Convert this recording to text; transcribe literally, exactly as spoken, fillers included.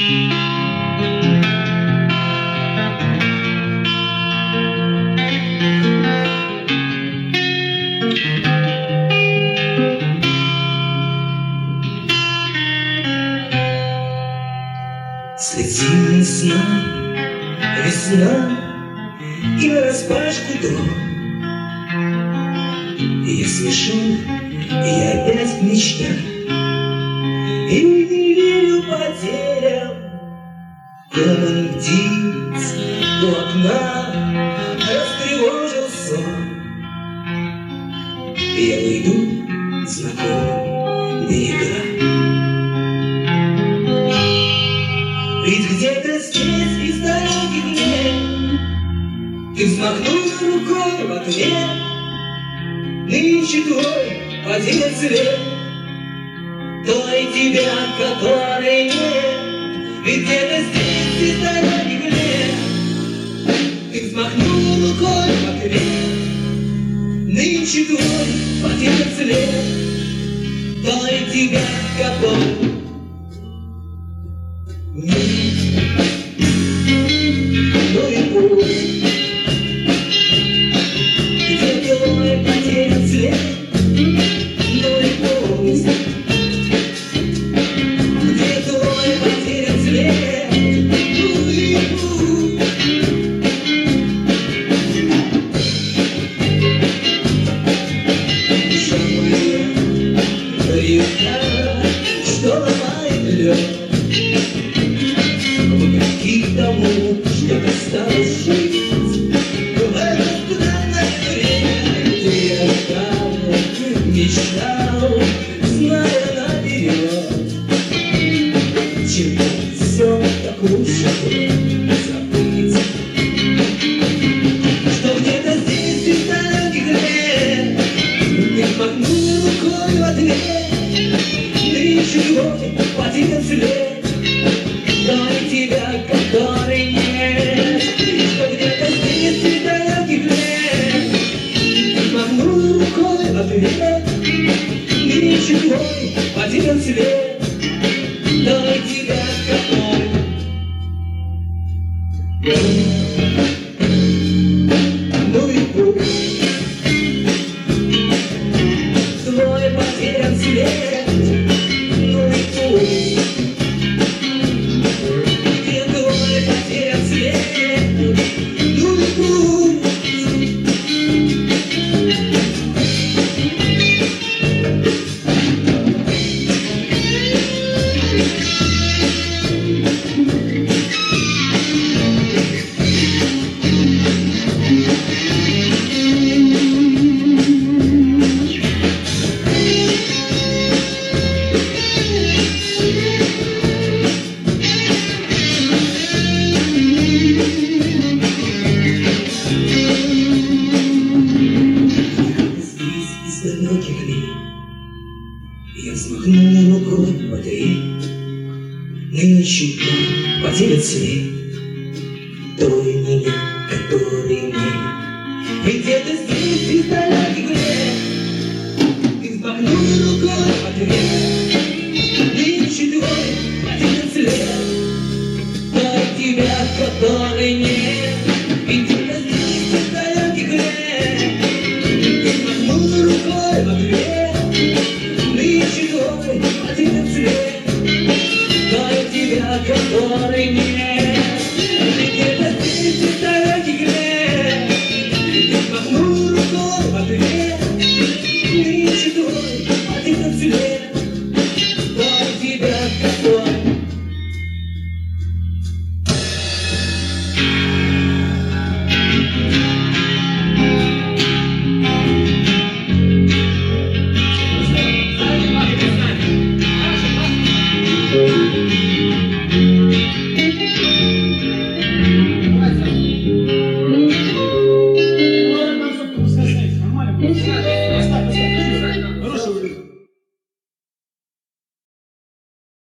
Слетит весна, весна, и нараспашку дом. И я смешон, и я опять в мечтах, и не верю потерям. Гомон птиц у окна растревожил сон. И я выйду к знакомым берегам. Ведь где-то здесь из дороги мне ты взмахнул рукой в ответ. Нынче твой потерян след той тебя, которой нет. Ведь где-то здесь из дороги мне ты взмахнул рукой в ответ. Нынче твой потерян след той тебя, которой нет. Ну и пусть, где твой потерян след. Ну и пусть, где твой потерян след. Ну и пусть. Душа моя река, что ломает лед. Вопреки тому, что осталось жить в это странное время, где я ждал, мечтал, зная наперед, чему все так лучше забыть. Что где-то здесь из далеких лет ты махнул рукой в ответ. Нынче твой потерян след той тебя, которой нет. Что где-то здесь из далеких лет ты махнул рукой в ответ. Нынче твой потерян след той тебя, которой ну и пусть твой потерян след. Ну и пусть я взмахнул рукой в ответ. Нынче потерян след той меня, которой нет. Ведь где-то здесь из далеких лет ты взмахнул рукой в ответ. Нынче твой потерян след той тебя, которой нет. Ведь где-то здесь из далеких лет ты взмахнул рукой в ответ. Нынче твой потерян след той тебя, которой нет.